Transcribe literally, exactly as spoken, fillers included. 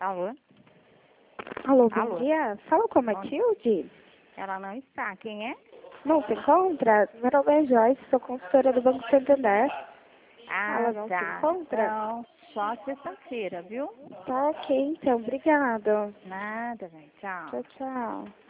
Alô? Alô, bom Alô? dia. Fala com a Bom- Matilde? Ela não está. Quem é? Não se encontra? Meu nome é Joyce, sou consultora do Banco Santander. Ah, Ela não se tá. encontra? Não, só sexta-feira, viu? Tá ok, então. Obrigada. Nada, velho. Tchau. Tchau, tchau.